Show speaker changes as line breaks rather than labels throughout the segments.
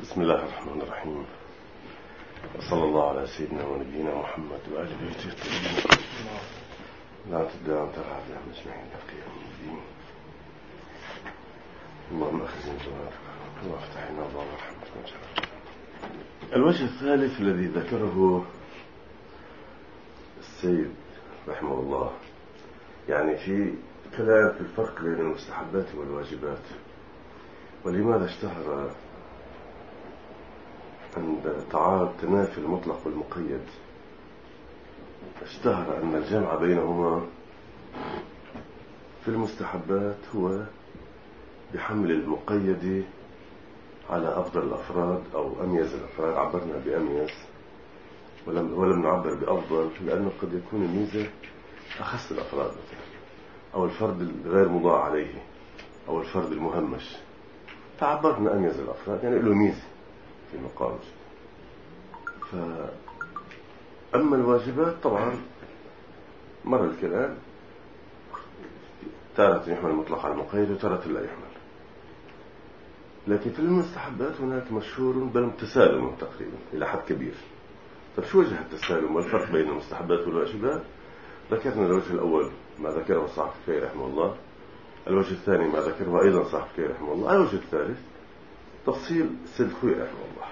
بسم الله الرحمن الرحيم، وصلى الله على سيدنا ونبينا محمد وآل بيته الطيبين. لا تدع أنت العافية مجمعين في يوم الدين. اللهم أخزن جوارك وافتح لنا أبواب رحمتك وجهك. الوجه الثالث الذي ذكره السيد رحمه الله، يعني في كلام في الفرق بين المستحبات والواجبات، ولماذا اشتهر عند تعارض تنافي المطلق والمقيد اشتهر أن الجمع بينهما في المستحبات هو بحمل المقيد على أفضل الأفراد أو أميز الأفراد. عبرنا بأميز ولم نعبر بأفضل، لأنه قد يكون الميزة أخص الأفراد مثلا، أو الفرد الغير مضاع عليه، أو الفرد المهمش، فعبرنا أميز الأفراد يعني له ميزة في مقام. أما الواجبات طبعا مر الكلام، تارة يحمل المطلق على المقيد وتارة لا يحمل. لكن في المستحبات هناك مشهور بل تسالم تقريبا إلى حد كبير. طيب شو وجه التسالم والفرق بين المستحبات والواجبات؟ ذكرنا الوجه الأول ما ذكره صاحب الكفاية رحمه الله، الوجه الثاني ما ذكره أيضا صاحب الكفاية رحمه الله، الوجه الثالث تفصيل سيد خوي رحمه الله.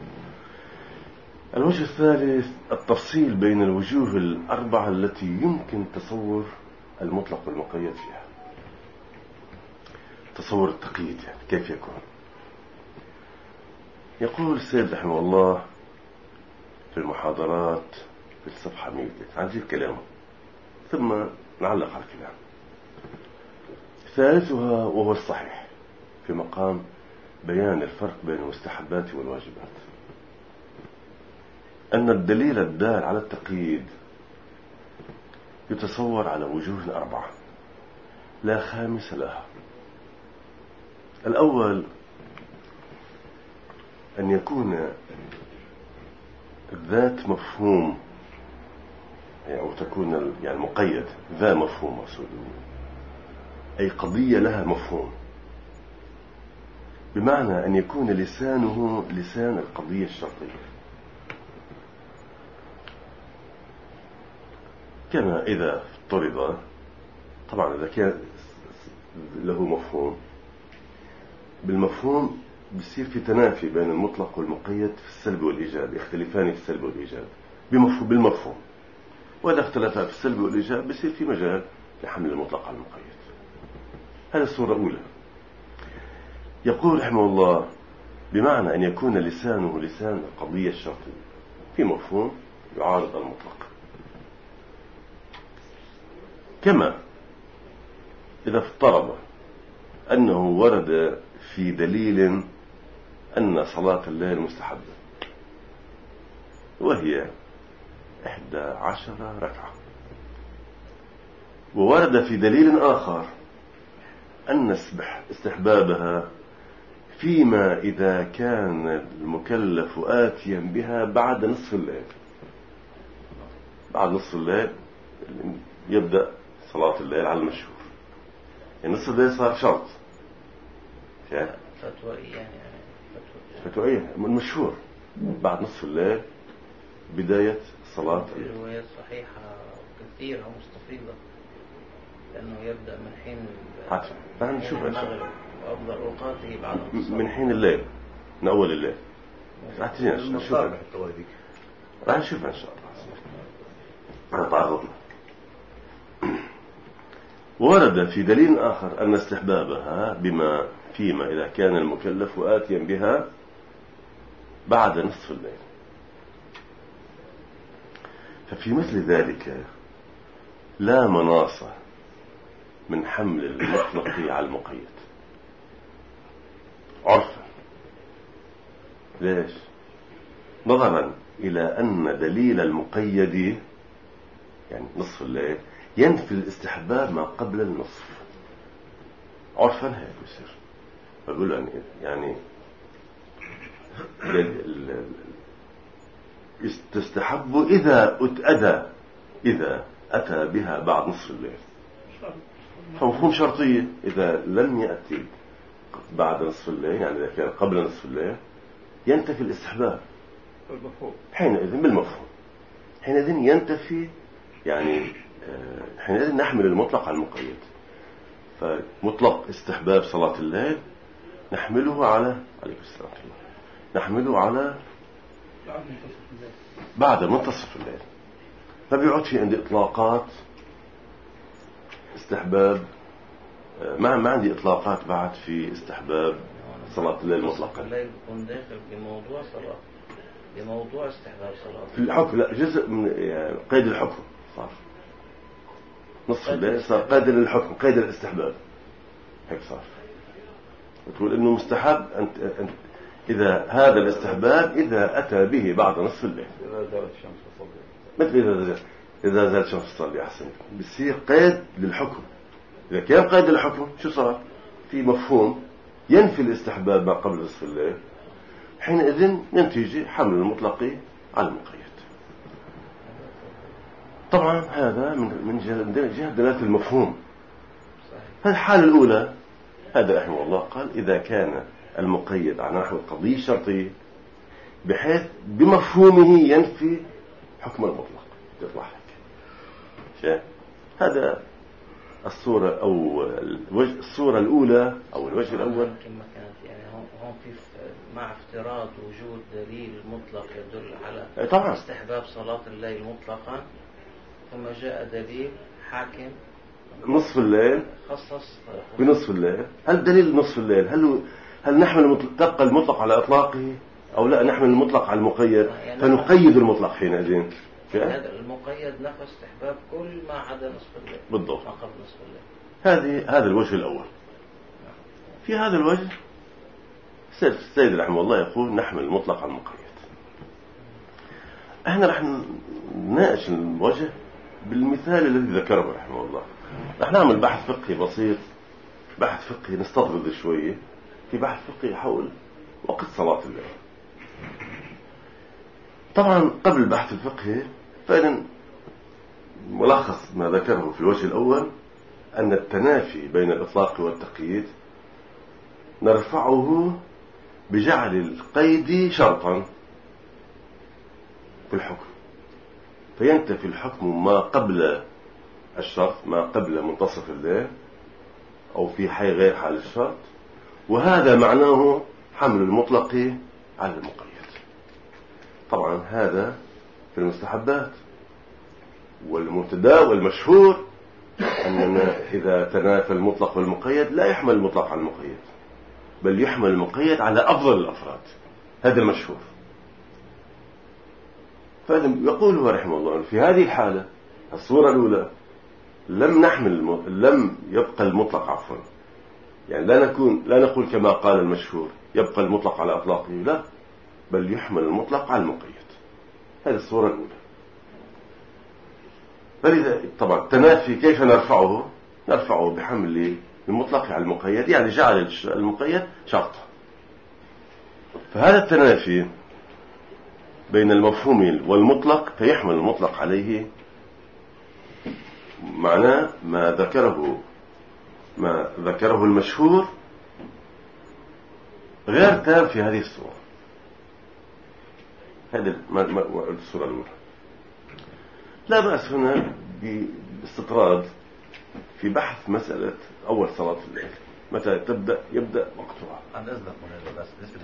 الوجه الثالث التفصيل بين الوجوه الأربعة التي يمكن تصور المطلق والمقيد فيها، تصور التقييد يعني كيف يكون. يقول السيد رحمه الله في المحاضرات في الصفحة 100، عجيب كلامه ثم نعلق على الكلام. ثالثها وهو الصحيح في مقام بيان الفرق بين المستحبات والواجبات، أن الدليل الدال على التقييد يتصور على وجوه أربعة لا خامس لها. الأول أن يكون الذات مفهوم، أو تكون يعني مقيد ذا مفهوم مقصود، أي قضية لها مفهوم، بمعنى أن يكون لسانه لسان القضية الشرطية، كما إذا افترض طبعا إذا كان له مفهوم، بالمفهوم بيصير في تنافي بين المطلق والمقيد في السلب والإيجاب، يختلفان في السلب والإيجاب بالمفهوم، وإذا اختلفا في السلب والإيجاب بيصير في مجال لحمل المطلق على المقيد. هذه الصورة الأولى. يقول رحمه الله بمعنى أن يكون لسانه لسان القضية الشرطية في مفهوم يعارض المطلق، كما إذا افترض أنه ورد في دليل أن صلاة الليل مستحبة وهي 11 ركعة، وورد في دليل آخر أن استحبابها فيما إذا كان المكلف آتيا بها بعد نصف الليل. بعد نصف الليل يبدأ صلاة الليل على المشهور، يعني نصف الليل صار شرط فتوائية المشهور بعد نصف الليل بداية صلاة.
الروايات صحيحة كثيرة ومستفيضة، لأنه يبدأ من حين المغرب وأفضل أوقاته بعد
من حين الليل، من أول الليل. راح نشوف إن شاء الله. تعرضنا. ورد في دليل آخر أن استحبابها بما فيما إذا كان المكلف آتيا بها بعد نصف الليل. ففي مثل ذلك لا مناص من حمل المطلق على المقيد عرفا. ليش؟ نظرا إلى أن دليل المقيد يعني نصف الليل ينفي الاستحباب ما قبل النصف عرفا. هيك يصير بقول يعني تستحب إذا أتى بها بعد نصف الليل، فمفهوم شرطية. إذا لم يأتي بعد نصف الليل يعني إذا كان قبل نصف الليل ينتفي الاستحباب حينئذ بالمفهوم، حينئذ ينتفي يعني حينئذ نحمل المطلق على المقيد. فمطلق استحباب صلاة الليل نحمله على عليكم السلام الله، نحمله على بعد منتصف الليل. فبيعود في عندي إطلاقات استحباب، ما عندي إطلاقات بعد في استحباب صلاة الليل مطلقا.
الليل بيكون داخل بموضوع صلاة، بموضوع استحباب صلاة
في الحكم لا جزء من يعني قيد الحكم صار نصف الليل صار قيد للحكم قيد الاستحباب هيك صار. بتقول إنه مستحب أنت إذا هذا الاستحباب إذا أتى به بعد نصف الليل، مثل إذا زالت الشمس تصلي أحسن، بصير قيد للحكم. إذا كان قيد للحكم شو صار؟ في مفهوم ينفي الاستحباب ما قبل نصف الليل، حينئذ ينتج حمل المطلق على المقيد. طبعا هذا من جهة دلالة المفهوم. الحالة الأولى هذا رحمه الله قال إذا كان المقيد على نحو القضية الشرطية بحيث بمفهومه ينفي حكم المطلق يطلع لك. هذا الصورة أو الصورة الأولى أو الوجه الأول.
كما كانت يعني هون في مع افتراض وجود دليل مطلق يدل على
طبعا
استحباب صلاة الليل مطلقا، ثم جاء دليل حاكم
نصف الليل
خصص
بنصف الليل. هل دليل نصف الليل هل نحمل تبقى المطلق على إطلاقه أو لا نحمل المطلق على المقيد
يعني
فنقيد المطلق حينئذ؟
هذا المقيد نفى استحباب كل ما عدا نصف الليل
بالضبط،
ما قبل نصف الليل.
هذا الوجه الأول. في هذا الوجه السيد رحمه الله يقول نحمل المطلق على المقيد. احنا رح نناقش الوجه بالمثال الذي ذكره رحمه الله. رح نعمل بحث فقهي بسيط، بحث فقهي نستطرد شوية في بحث فقهي حول وقت صلاة الليل. طبعا قبل البحث الفقهي فعلا ملخص ما ذكره في الوجه الأول أن التنافي بين الإطلاق والتقييد نرفعه بجعل القيد شرطا في الحكم، فينتفي الحكم ما قبل الشرط ما قبل منتصف الليل أو في حي غير حال الشرط، وهذا معناه حمل المطلق على المقيد. طبعا هذا في المستحبات، والمبتدا والمشهور أننا إذا تنافى المطلق والمقيد لا يحمل المطلق على المقيد بل يحمل المقيد على أفضل الأفراد، هذا المشهور. فيقول هو رحمه الله في هذه الحالة الصورة الأولى لم يبقى المطلق عفوا، يعني لا نقول كما قال المشهور يبقى المطلق على أطلاقه، لا بل يحمل المطلق على المقيد. هذه الصورة الأولى. فلذا طبعا التنافي كيف نرفعه بحمل المطلق على المقيد، يعني جعل المقيد شرطا. فهذا التنافي بين المفهوم والمطلق فيحمل المطلق عليه معناه ما ذكره المشهور غير تام في هذه الصورة. هذه الصورة الأولى. لا بأس هنا باستطراد في بحث مسألة أول صلاة الليل متى يبدأ وقتها.
عن إذنك من بس بالنسبة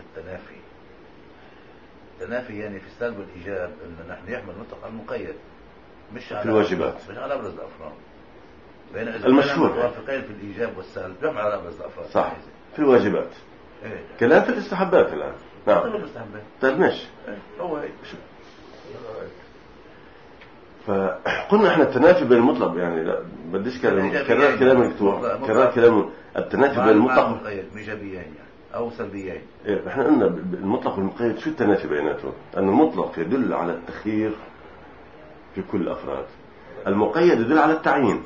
التنافي يعني في السلب والإيجاب أن نحن يحمل المطلق على المقيد مش على
الواجبات،
مش على أبرز الأفراد. بين
المشهور
موافقين في الإيجاب والسلب يحمل على أبرز الأفراد.
صح في الواجبات.
إيه.
كلام في الاستحبات الآن. نعم. طيب ماشي.
هو هيك.
فقلنا احنا التنافي بين المطلق يعني لا بديش كلام مكتوب كلام التنافي بين المطلق
والمقيد ايجابيين يعني او سلبيين.
إيه احنا قلنا المطلق والمقيد شو التنافي بيناتهم؟ أن المطلق يدل على التخيير في كل الأفراد، المقيد يدل على التعيين،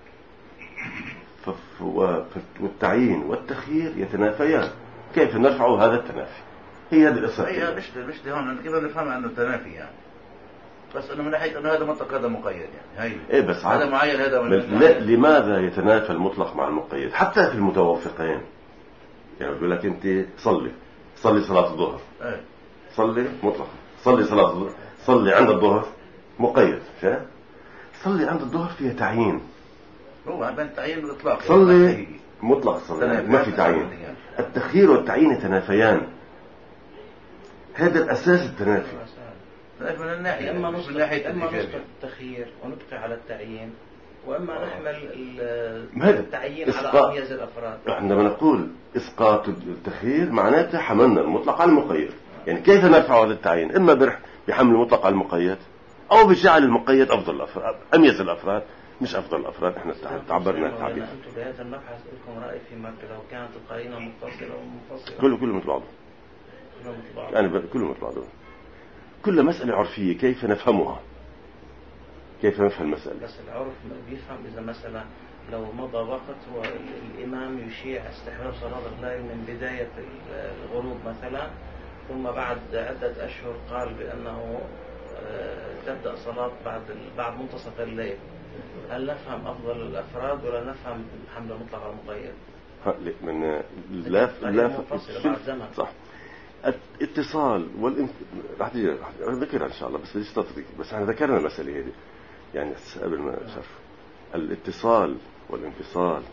والتعيين والتخيير يتنافيان. كيف نرفع هذا التنافي؟ هي هذه القصة.
هي مش هون كيف نفهم انه التنافي يعني، بس انه من ناحيه انه هذا مطلق هذا مقيد يعني هي
بس
هذا معين هذا
لماذا يتنافى المطلق مع المقيد؟ حتى في المتوافقين يعني بيقول لك انت صلي صلاة الظهر صلي مطلق، صلي صلاة الظهر، صلي عند الظهر مقيد، شايف؟ صلي عند الظهر فيها تعيين،
هو بين تعيين واطلاق.
صلي مطلق الصلاة ما في تعيين. التخيير والتعيين يتنافيان، هذا الأساس التنافي.
من الناحية
إما
من
نسقط
ناحية
التخيير ونبقي على التعيين، وإما نحمل
هذا
التعيين على أميز الأفراد.
عندما نقول إسقاط التخيير معناته حملنا المطلق على المقيد. يعني كيف نرفع هذا التعيين؟ إما بحمل المطلق على المقيد، أو بجعل المقيد أفضل الأفراد، أميز الأفراد، مش أفضل الأفراد. إحنا تعبرنا التعبير.
أنتم بهذا المبحث لكم رأي فيما لو كانت القرينة متصلة ومنفصلة؟
كله مثل بعضه. يعني كله مثل بعضه. كل مسألة عرفية كيف نفهمها، كيف نفهم المسألة.
بس العرف بيفهم إذا مثلا لو مضى وقت والإمام يشيع استحباب صلاة الليل من بداية الغروب مثلا، ثم بعد عدة أشهر قال بأنه تبدأ صلاة بعد منتصف الليل، هل نفهم أفضل الأفراد ولا نفهم حمل مطلق على المقيد؟
من
منفصلة بعد زمن.
صح. الاتصال راح ذكرها إن شاء الله، بس ليش تطريق، بس احنا ذكرنا المسألة هذه يعني قبل ما شرف. الاتصال والانفصال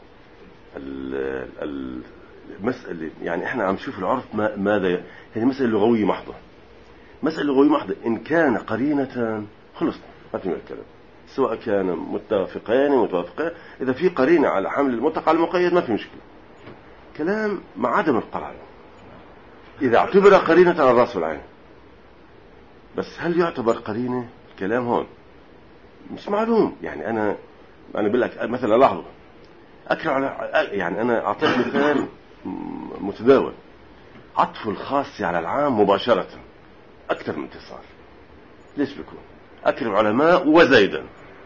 المسألة، يعني احنا عم نشوف العرف ماذا، هذه مسألة لغوية محضة، مسألة لغوية محضة. إن كان قرينة خلص ما في كلام، سواء كان متفقين، إذا في قرينة على حمل المطلق على المقيد ما في مشكلة. كلام مع عدم القرار، إذا اعتبر قرينة على الرأس والعين. بس هل يعتبر قرينة؟ الكلام هون مش معلوم. يعني أنا بقول لك مثلا لاحظوا أكرر على، يعني أنا أعطيك مثال متداول، عطف الخاص على العام مباشرة أكثر من اتصال. ليش بيكون؟ أكرم علماء وزيدا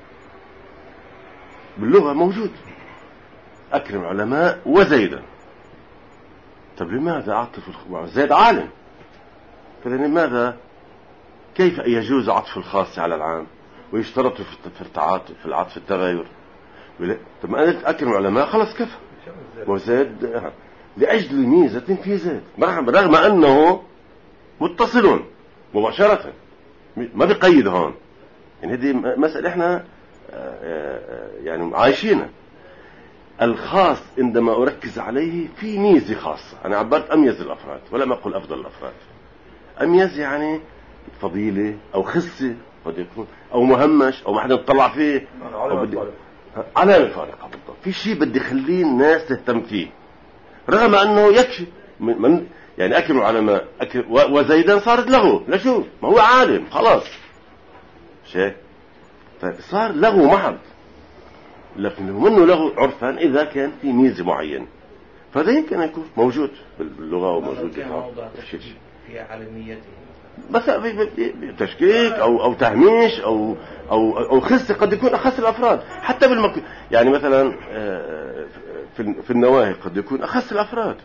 باللغة موجود، أكرم علماء وزيدا. طب لماذا أعطف زيد عالم؟ فلماذا كيف يجوز عطف الخاص على العام ويشترط في العطف التغير؟ طب ما أنا أكرم علماء خلص كفى، وزيد لأجل ميزة في زيد رغم أنه متصلون مباشرة، ما بيقيد هون. يعني هذه مسألة احنا يعني عايشينها. الخاص عندما أركز عليه في ميزة خاصة، أنا عبرت أميز الأفراد ولم أقل أفضل الأفراد. أميز يعني فضيلة أو خصة قد يكون، أو مهمش، أو ما حدا يطلع فيه، علامة فارقة بالضبط. في شيء بدي خليه الناس تهتم فيه رغم أنه يكفي من يعني أكرم العلماء وزيدا صارت لغو، لشو ما هو عالم خلاص شيء، فصار لغو محض. لكن منه لغو عرفا إذا كان في ميزة معينة، فهذا يمكن أن يكون موجود باللغة وموجود
في عالميته،
بس تشكيك أو تهميش أو خص، قد يكون أخص الأفراد حتى يعني مثلا في النواهي قد يكون أخص الأفراد،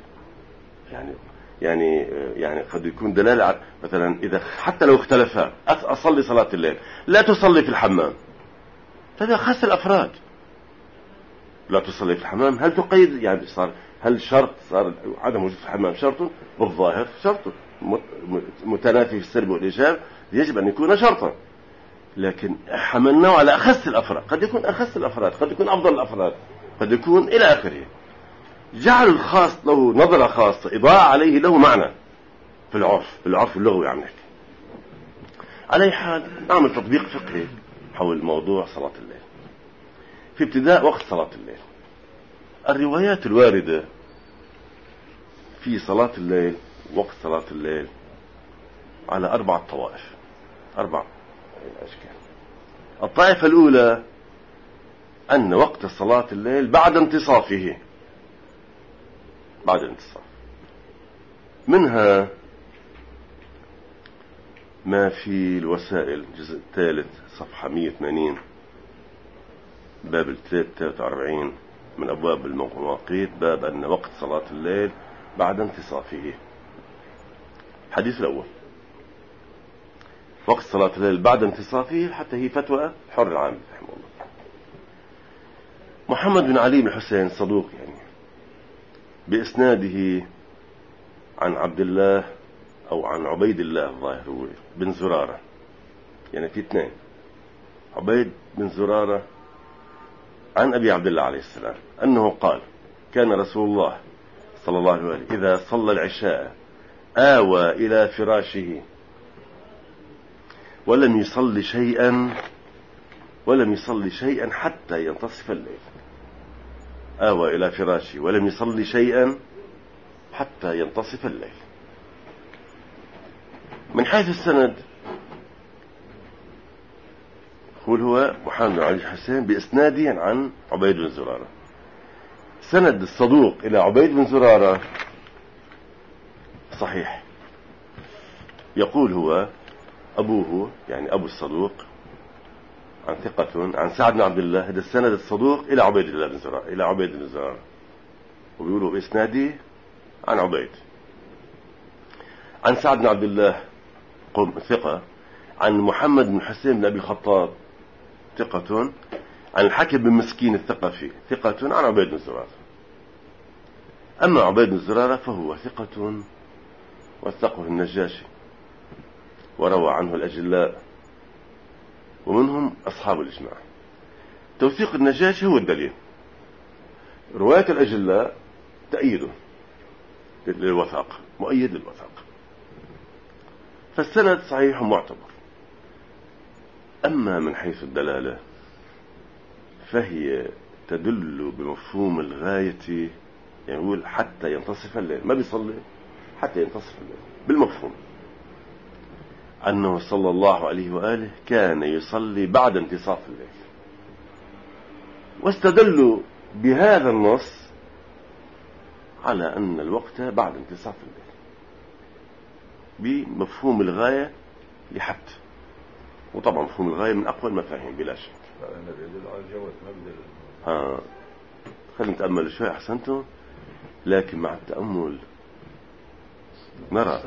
يعني قد يكون دلالة مثلا إذا حتى لو اختلفا، أصلي صلاة الليل لا تصلي في الحمام، هذا أخص الأفراد. لا تصلي في الحمام هل تقيد؟ يعني هل شرط صار عدم وجود في الحمام شرط؟ بالظاهر شرط متنافي في السلب والإيجاب، يجب أن يكون شرطا، لكن حملناه على أخص الأفراد. قد يكون أخص الأفراد، قد يكون أفضل الأفراد، قد يكون إلى آخره. جعل الخاص له نظرة خاصة، إضاءة عليه له معنى في العرف اللغوي. يعني على أي حال نعمل تطبيق فقهي حول موضوع صلاة الليل. في ابتداء وقت صلاة الليل، الروايات الواردة في صلاة الليل، وقت صلاة الليل، على 4 طوائف، 4 أشكال. الطائفة الأولى أن وقت صلاة الليل بعد انتصافه، بعد الانتصاف. منها ما في الوسائل الجزء الثالث صفحة 180 باب 43 من أبواب المواقيت، باب أن وقت صلاة الليل بعد انتصافه. الحديث الأول وقت صلاة الليل بعد انتصافه، حتى هي فتوى حر العام رحمه الله. محمد بن علي بن حسين صدوق، يعني بإسناده عن عبد الله أو عن عبيد الله الظاهر هو بن زرارة، يعني في اثنين، عبيد بن زرارة عن أبي عبد الله عليه السلام أنه قال: كان رسول الله صلى الله عليه وسلم إذا صلى العشاء آوى إلى فراشه ولم يصلي شيئا حتى ينتصف الليل. آوى إلى فراشه ولم يصلي شيئا حتى ينتصف الليل. من حيث السند يقول هو محمد بن علي الحسين بإسناده عن عبيد بن زرارة. سند الصدوق إلى عبيد بن زرارة صحيح، يقول هو أبوه يعني أبو الصدوق عن ثقة عن سعد بن عبد الله، هذا السند الصدوق إلى عبيد الله بن زرارة، إلى عبيد بن زرارة، وبيقولوا بإسناده عن عبيد. عن سعد بن عبد الله ثقة، عن محمد بن حسين بن أبي خطاب ثقة، عن الحكم بن مسكين الثقفي ثقة، عن عبيد بن زرارة. أما عبيد بن زرارة فهو ثقة وثقه النجاشي وروى عنه الأجلاء ومنهم أصحاب الإجماع. توثيق النجاشي هو الدليل، رواية الأجلاء تأييده للوثاقة، مؤيد للوثاقة، فالسند صحيح معتبر. أما من حيث الدلالة فهي تدل بمفهوم الغاية، يعني يقول حتى ينتصف الليل، ما بيصلي حتى ينتصف الليل، بالمفهوم أنه صلى الله عليه وآله كان يصلي بعد انتصاف الليل، واستدلوا بهذا النص على أن الوقت بعد انتصاف الليل بمفهوم الغاية لحتى، وطبعا مفهوم الغاية من أقوى المفاهيم بلا شك. خلينا نتأمل شوي أحسنتم، لكن مع التأمل نرى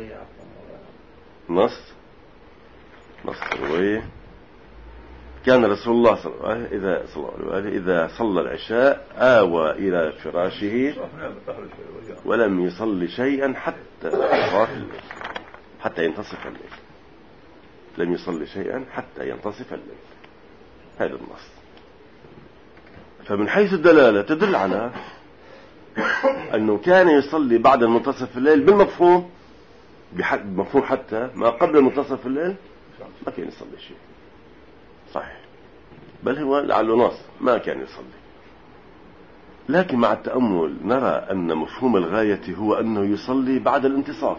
نص الرواية: كان رسول الله صلى الله عليه وسلم إذا صلى العشاء آوى إلى فراشه ولم يصلي شيئا حتى ينتصف الليل. لم يصلي شيئا حتى ينتصف الليل، هذا النص. فمن حيث الدلالة تدل على أنه كان يصلي بعد منتصف الليل بالمفهوم، بمفهوم حتى ما قبل منتصف الليل ما كان يصلي شيء، صحيح، بل هو لعله ناس ما كان يصلي. لكن مع التأمل نرى أن مفهوم الغاية هو أنه يصلي بعد الانتصاف،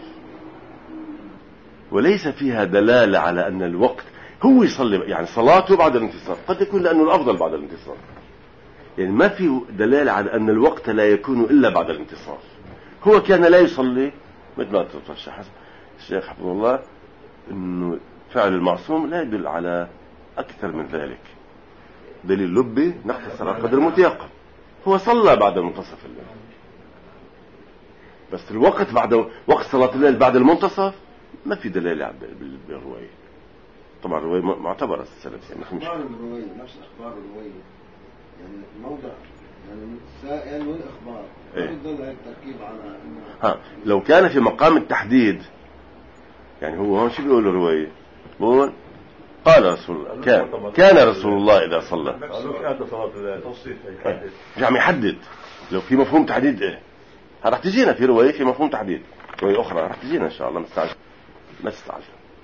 وليس فيها دلالة على أن الوقت هو يصلي، يعني صلاته بعد الانتصاف قد يكون لأنه الأفضل بعد الانتصاف، يعني ما في دلالة على أن الوقت لا يكون إلا بعد الانتصاف. هو كان لا يصلي مثل ما ترشح الشيخ حفظه الله، أنه فعل المعصوم لا يدل على أكثر من ذلك. دليل لبي نقتصر على قدر متيقن، هو صلى بعد منتصف الليل، بس الوقت بعد وقت صلاة الليل بعد المنتصف ما في دلالة بالرواية. طبعا الرواية معتبرة السلف، يعني
أخبار الرواية نفس أخبار الرواية، يعني موضع يعني السائل والإخبار ما يدل على التركيب على
لو كان في مقام التحديد، يعني هو هون شو بيقول الرواية؟ بقول قال رسول الله كان رسول الله إذا صلى، يعني يحدد. لو في مفهوم تحديد رح تجينا في رواية في مفهوم تحديد، رواية أخرى رح تجينا إن شاء الله، ما تستعجل.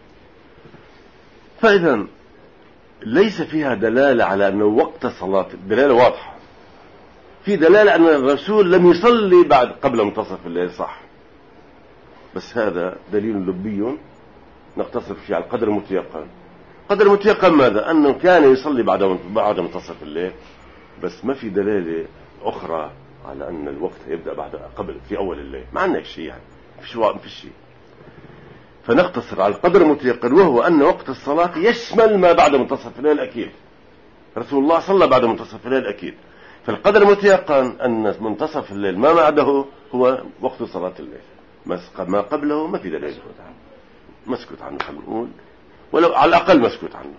فإذا ليس فيها دلالة على أنه وقت صلاة، الدلالة واضحة، في دلالة أن الرسول لم يصلي قبل منتصف الليل، صح، بس هذا دليل لبي نقتصر فيه على القدر المتيقن. قدر المتيقن ماذا؟ أنه كان يصلي بعد منتصف الليل، بس ما في دلالة أخرى على أن الوقت يبدأ قبل في أول الليل، ما عندنا شيء، يعني في شيء. فنقتصر على القدر المتيقن، وهو أن وقت الصلاة يشمل ما بعد منتصف الليل أكيد، رسول الله صلى بعد منتصف الليل أكيد. فالقدر المتيقن أن منتصف الليل ما بعده هو وقت صلاة الليل، ما قبله ما في دليل، مسكوت عنه، خلينا نقول ولو على الأقل مسكوت عنه.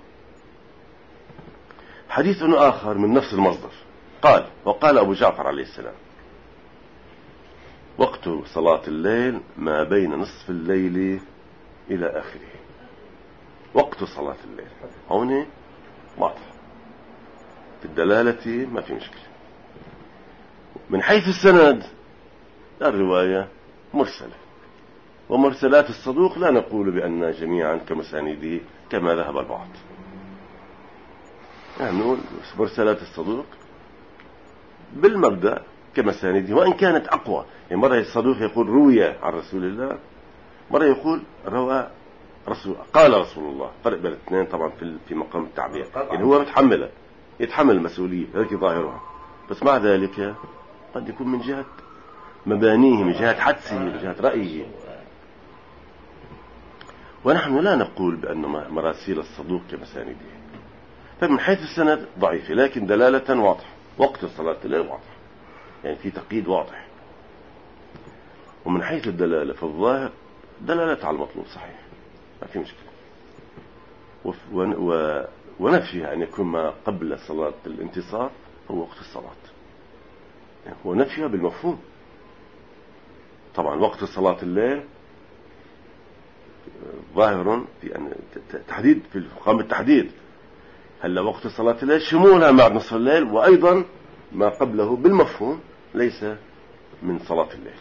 حديث آخر من نفس المصدر قال: وقال أبو جعفر عليه السلام: وقت صلاة الليل ما بين نصف الليل إلى آخره. وقت صلاة الليل هون واضح في الدلالة، ما في مشكلة. من حيث السند الرواية مرسلة، ومرسلات الصدوق لا نقول بأن جميعا كمسانيده كما ذهب البعض، يعني نقول مرسلات الصدوق بالمبدأ كمسانيده، وإن كانت أقوى. يعني مرة الصدوق يقول روي عن رسول الله، مرة يقول روى قال رسول الله. فرق بين الاثنين طبعا في مقام التعبير. يعني هو يتحمل المسؤولية هيك ظاهرها، بس مع ذلك قد يكون من جهة مبانيه، من جهة حدسه، من جهة رأيه. ونحن لا نقول بأن مراسيل الصدوق كمسانيده. فمن حيث السند ضعيفة، لكن دلالة واضحة. وقت صلاة الليل واضح، يعني في تقييد واضح. ومن حيث الدلالة فالظاهر دلالة على المطلوب صحيح، ما في مشكلة. ونفيها أن يكون ما قبل صلاة الانتصار هو وقت الصلاة، يعني هو نفيها بالمفهوم. طبعا وقت صلاة الليل ظاهر في أن تحديد في مقام التحديد. هلا وقت صلاة الليل شمولها مع نصف الليل، وأيضا ما قبله بالمفهوم ليس من صلاة الليل.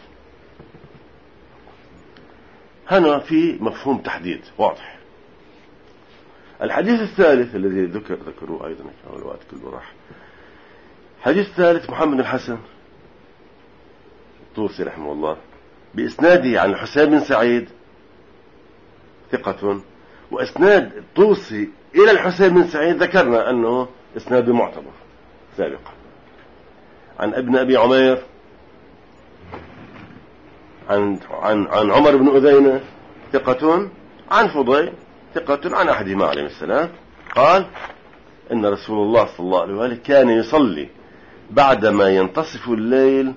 هنا في مفهوم تحديد واضح. الحديث الثالث الذي ذكروه أيضا في الوقت كله راح. حديث ثالث محمد الحسن الطوسي رحمه الله بإسناده عن الحسين بن سعيد ثقة، وإسناد الطوسي إلى الحسين بن سعيد ذكرنا أنه إسناد معتبر سابقا. عن ابن أبي عمير عن عمر بن أذينة ثقة، عن فضيل ثقة، عن أحدهما عليه السلام قال إن رسول الله صلى الله عليه وآله كان يصلي بعدما ينتصف الليل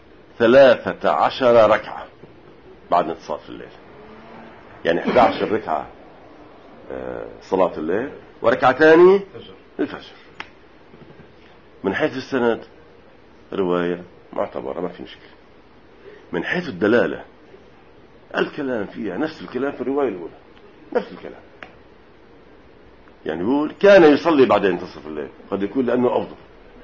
13 ركعة بعد انتصاف الليل، يعني 11 ركعة صلاة الليل وركعتان الفجر. من حيث السند رواية معتبرة ما في مشكلة. من حيث الدلالة الكلام فيها نفس الكلام في الرواية الأولى، نفس الكلام. يعني يقول كان يصلي بعد منتصف الليل، قد يكون لأنه أفضل.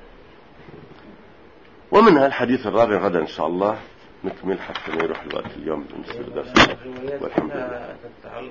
ومنها الحديث الرابع غدا إن شاء الله نكمل حتى ما يروح الوقت اليوم بالنسبة لدرس. والحمد لله.